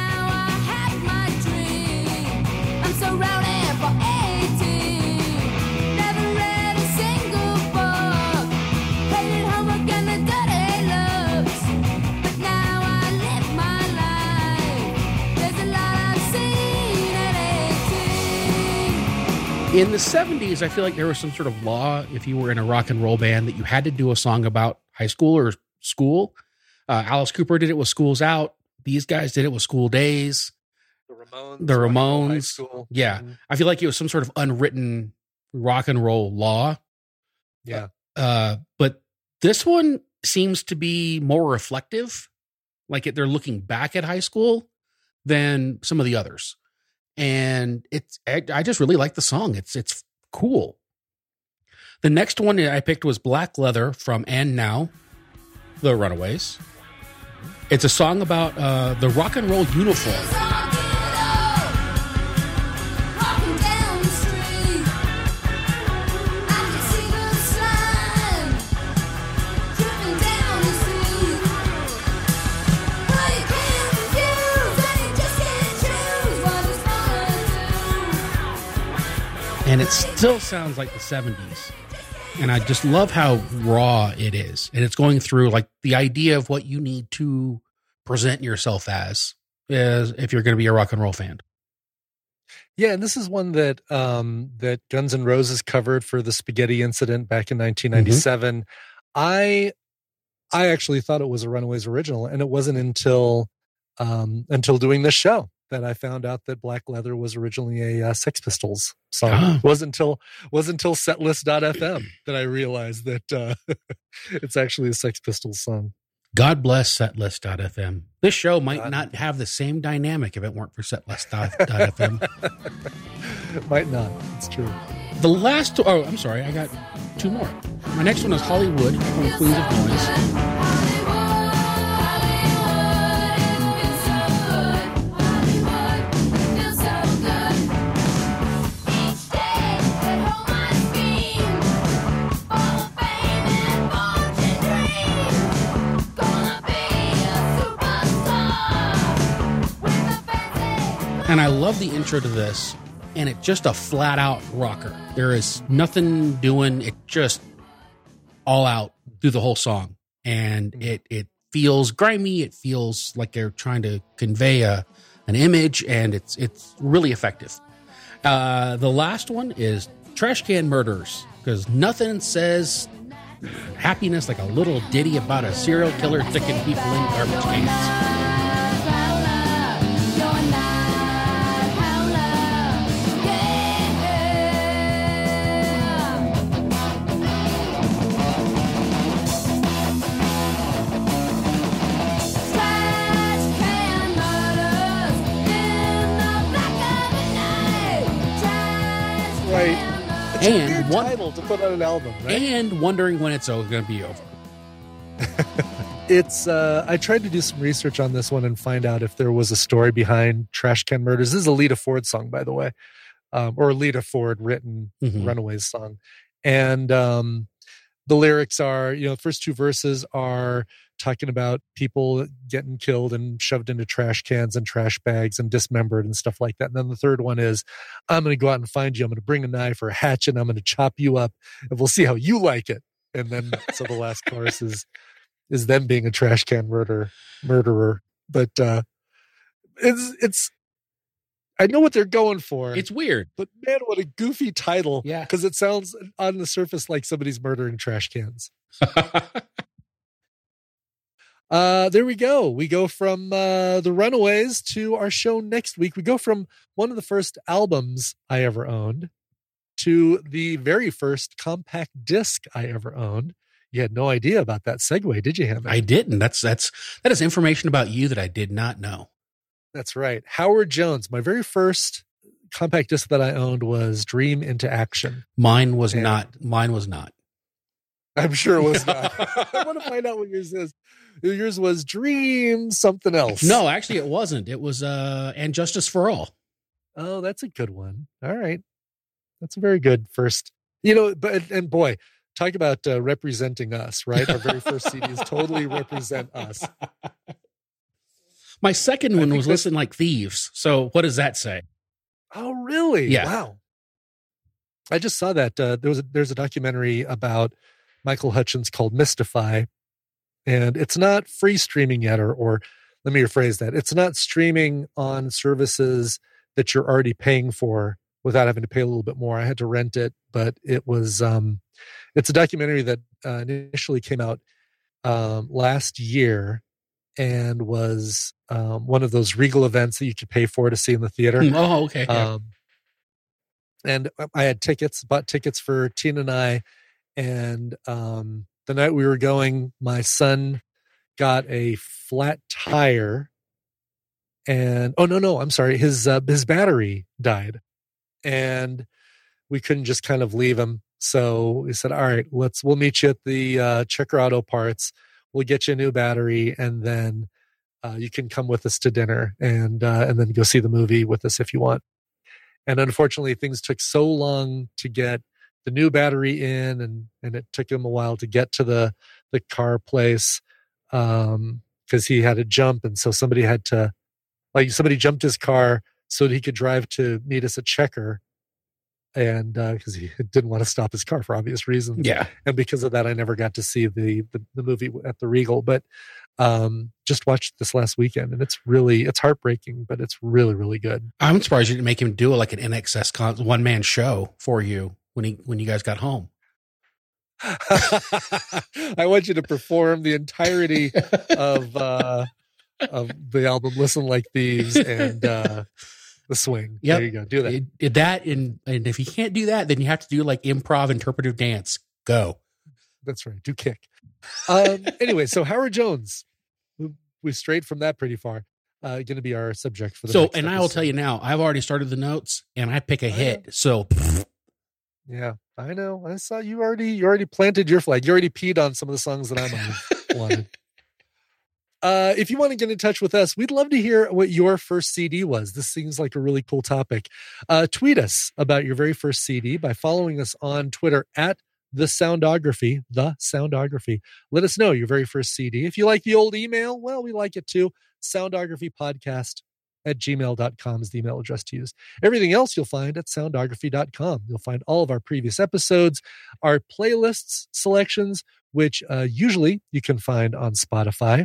[SPEAKER 2] In the seventies, I feel like there was some sort of law if you were in a rock and roll band that you had to do a song about high school or school. Uh, Alice Cooper did it with School's Out. These guys did it with School Days.
[SPEAKER 1] The Ramones.
[SPEAKER 2] The
[SPEAKER 1] Rock and Roll High
[SPEAKER 2] Ramones.
[SPEAKER 1] School.
[SPEAKER 2] Yeah.
[SPEAKER 1] Mhm.
[SPEAKER 2] I feel like it was some sort of unwritten rock and roll law.
[SPEAKER 1] Yeah.
[SPEAKER 2] Uh, but this one seems to be more reflective. Like it, they're looking back at high school than some of the others. And it's, I, I just really like the song. It's, it's cool. The next one I picked was Black Leather from And Now, The Runaways. It's a song about uh, the rock and roll uniform. And it still sounds like the seventies. And I just love how raw it is. And it's going through like the idea of what you need to present yourself as, as if you're going to be a rock and roll fan.
[SPEAKER 1] Yeah, and this is one that um, that Guns N' Roses covered for the Spaghetti Incident back in nineteen ninety-seven. I I actually thought it was a Runaways original, and it wasn't until um, until doing this show that I found out that Black Leather was originally a uh, Sex Pistols song.
[SPEAKER 2] Ah.
[SPEAKER 1] It wasn't until wasn't until setlist dot f m that I realized that uh, it's actually a Sex Pistols song.
[SPEAKER 2] God bless setlist dot f m. This show might
[SPEAKER 1] God.
[SPEAKER 2] not have the same dynamic if it weren't for setlist dot f m.
[SPEAKER 1] It might not. It's true.
[SPEAKER 2] The last, oh, I'm sorry, I got two more. My next one is Hollywood from Queens of Noise. And I love the intro to this, and it's just a flat out rocker. There is nothing doing it, just all out through the whole song. And it it feels grimy, it feels like they're trying to convey a an image, and it's it's really effective. Uh, the last one is Trash Can Murders, because nothing says happiness like a little ditty about a serial killer sticking people in garbage cans.
[SPEAKER 1] Right. It's
[SPEAKER 2] And
[SPEAKER 1] a weird
[SPEAKER 2] one-
[SPEAKER 1] title to put on an album, right?
[SPEAKER 2] And wondering when it's going to be over.
[SPEAKER 1] It's uh I tried to do some research on this one and find out if there was a story behind Trash Can Murders. This is a Lita Ford song, by the way. Um, or a Lita Ford written
[SPEAKER 2] Mhm.
[SPEAKER 1] Runaways song. And um the lyrics are, you know, the first two verses are talking about people getting killed and shoved into trash cans and trash bags and dismembered and stuff like that. And then the third one is, I'm going to go out and find you. I'm going to bring a knife or a hatchet and I'm going to chop you up and we'll see how you like it. And then, so the last chorus is, is them being a trash can murder, murderer. But, uh, it's, it's, I know what they're going for.
[SPEAKER 2] It's weird.
[SPEAKER 1] But man, what a goofy title.
[SPEAKER 2] Yeah.
[SPEAKER 1] Because it sounds on the surface like somebody's murdering trash cans. uh, there we go. We go from uh, the Runaways to our show next week. We go from one of the first albums I ever owned to the very first compact disc I ever owned. You had no idea about that segue, did you, Hammond?
[SPEAKER 2] I didn't. That's that's that is information about you that I did not know.
[SPEAKER 1] That's right. Howard Jones. My very first compact disc that I owned was Dream into Action.
[SPEAKER 2] Mine was
[SPEAKER 1] And-
[SPEAKER 2] not. Mine was not.
[SPEAKER 1] I'm sure it was not. I want to find out what yours is. Yours was Dream something else.
[SPEAKER 2] No, actually, it wasn't. It was uh, And Justice for All.
[SPEAKER 1] Oh, that's a good one. All right. That's a very good first. You know, but and boy, talk about uh, representing us, right? Our very first C Ds totally represent us.
[SPEAKER 2] My second
[SPEAKER 1] I
[SPEAKER 2] one
[SPEAKER 1] think
[SPEAKER 2] was
[SPEAKER 1] this-
[SPEAKER 2] Listen Like Thieves. So what does that say?
[SPEAKER 1] Oh, really?
[SPEAKER 2] Yeah.
[SPEAKER 1] Wow. I just saw that uh, there was a, there's a documentary about Michael Hutchence called Mystify, and it's not free streaming yet, or or let me rephrase that. It's not streaming on services that you're already paying for without having to pay a little bit more. I had to rent it, but it was um, it's a documentary that uh, initially came out um, last year and was um, one of those Regal events that you could pay for to see in the theater.
[SPEAKER 2] Hmm, Oh, okay. Yeah.
[SPEAKER 1] Um, and I had tickets, bought tickets for Tina and I. And um, the night we were going, my son got a flat tire. And oh no, no, I'm sorry, his uh, his battery died, and we couldn't just kind of leave him. So we said, "All right, let's we'll meet you at the uh, Checker Auto Parts. We'll get you a new battery, and then uh, you can come with us to dinner, and uh, and then go see the movie with us if you want." And unfortunately, things took so long to get the new battery in, and and it took him a while to get to the the car place um, because he had to jump, and so somebody had to. Like somebody jumped his car so that he could drive to meet us at Checker, and because uh, he didn't want to stop his car for obvious reasons.
[SPEAKER 2] yeah.
[SPEAKER 1] And because of that, I never got to see the the, the movie at the Regal. But um, just watched this last weekend, and it's really it's heartbreaking, but it's really really good.
[SPEAKER 2] I'm surprised you didn't make him do like an N X S con- one man show for you when he when you guys got home.
[SPEAKER 1] I want you to perform the entirety of. Uh, of the album Listen Like Thieves and uh The Swing.
[SPEAKER 2] Yep.
[SPEAKER 1] There you go. Do that.
[SPEAKER 2] It- it- that and and if you can't do that, then you have to do like improv interpretive dance. Go.
[SPEAKER 1] That's right. Do Kick. Um anyway, so Howard Jones. We, we strayed from that pretty far. Uh going to be our subject for the
[SPEAKER 2] So,
[SPEAKER 1] next
[SPEAKER 2] and I will
[SPEAKER 1] episode.
[SPEAKER 2] tell you now, I've already started the notes, and I pick a
[SPEAKER 1] I
[SPEAKER 2] hit. So,
[SPEAKER 1] Yeah, I know. I saw you already you already planted your flag. You already peed on some of the songs that I might have wanted. Uh, if you want to get in touch with us, we'd love to hear what your first C D was. This seems like a really cool topic. Uh, tweet us about your very first C D by following us on Twitter at the Soundography, the Soundography. Let us know your very first C D. If you like the old email, well, we like it too. Soundographypodcast at gmail dot com is the email address to use. Everything else you'll find at soundography dot com. You'll find all of our previous episodes, our playlists selections, which uh, usually you can find on Spotify.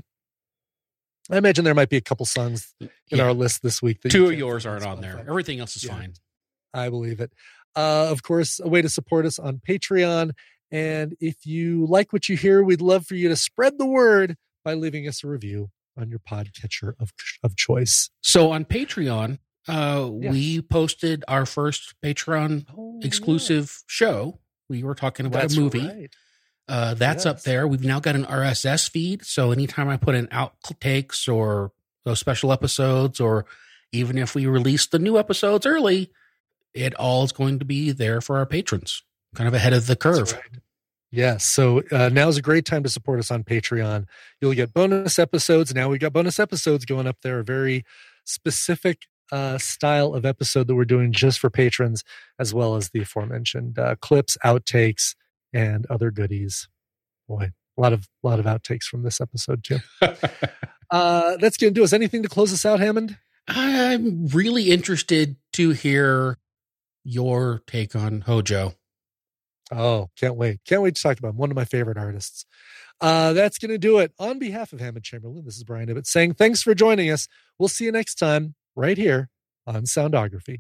[SPEAKER 1] I imagine there might be a couple songs in
[SPEAKER 2] yeah.
[SPEAKER 1] our list this week. That
[SPEAKER 2] two
[SPEAKER 1] you
[SPEAKER 2] of
[SPEAKER 1] can't
[SPEAKER 2] yours
[SPEAKER 1] find
[SPEAKER 2] aren't on there.
[SPEAKER 1] Spotify.
[SPEAKER 2] Everything else is
[SPEAKER 1] Yeah.
[SPEAKER 2] fine.
[SPEAKER 1] I believe it. Uh, of course, a way to support us on Patreon. And if you like what you hear, we'd love for you to spread the word by leaving us a review on your podcatcher of, of choice.
[SPEAKER 2] So on Patreon, uh,
[SPEAKER 1] Yes.
[SPEAKER 2] we posted our first Patreon
[SPEAKER 1] Oh,
[SPEAKER 2] exclusive show. We were talking
[SPEAKER 1] yeah.
[SPEAKER 2] about
[SPEAKER 1] That's
[SPEAKER 2] a movie.
[SPEAKER 1] right.
[SPEAKER 2] Uh, that's up
[SPEAKER 1] Yes.
[SPEAKER 2] there. We've now got an R S S feed. So anytime I put in outtakes or those special episodes, or even if we release the new episodes early, it all is going to be there for our patrons, kind of ahead of the curve.
[SPEAKER 1] That's right. Yes. So uh, now is a great time to support us on Patreon. You'll get bonus episodes. Now we've got bonus episodes going up there, a very specific uh, style of episode that we're doing just for patrons, as well as the aforementioned uh, clips, outtakes, and other goodies. Boy, A lot of lot of outtakes from this episode too. uh, that's going to do us. Anything to close us out, Hammond?
[SPEAKER 2] I'm really interested to hear your take on Hojo.
[SPEAKER 1] Oh, can't wait. Can't wait to talk about him. One of my favorite artists. Uh, that's going to do it. On behalf of Hammond Chamberlain, this is Brian Ibbott saying thanks for joining us. We'll see you next time right here on Soundography.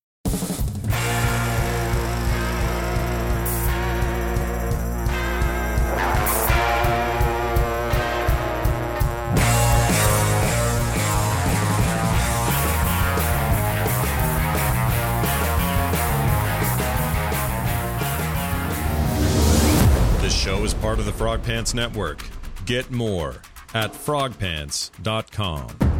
[SPEAKER 6] This show is part of the Frog Pants Network. Get more at frog pants dot com.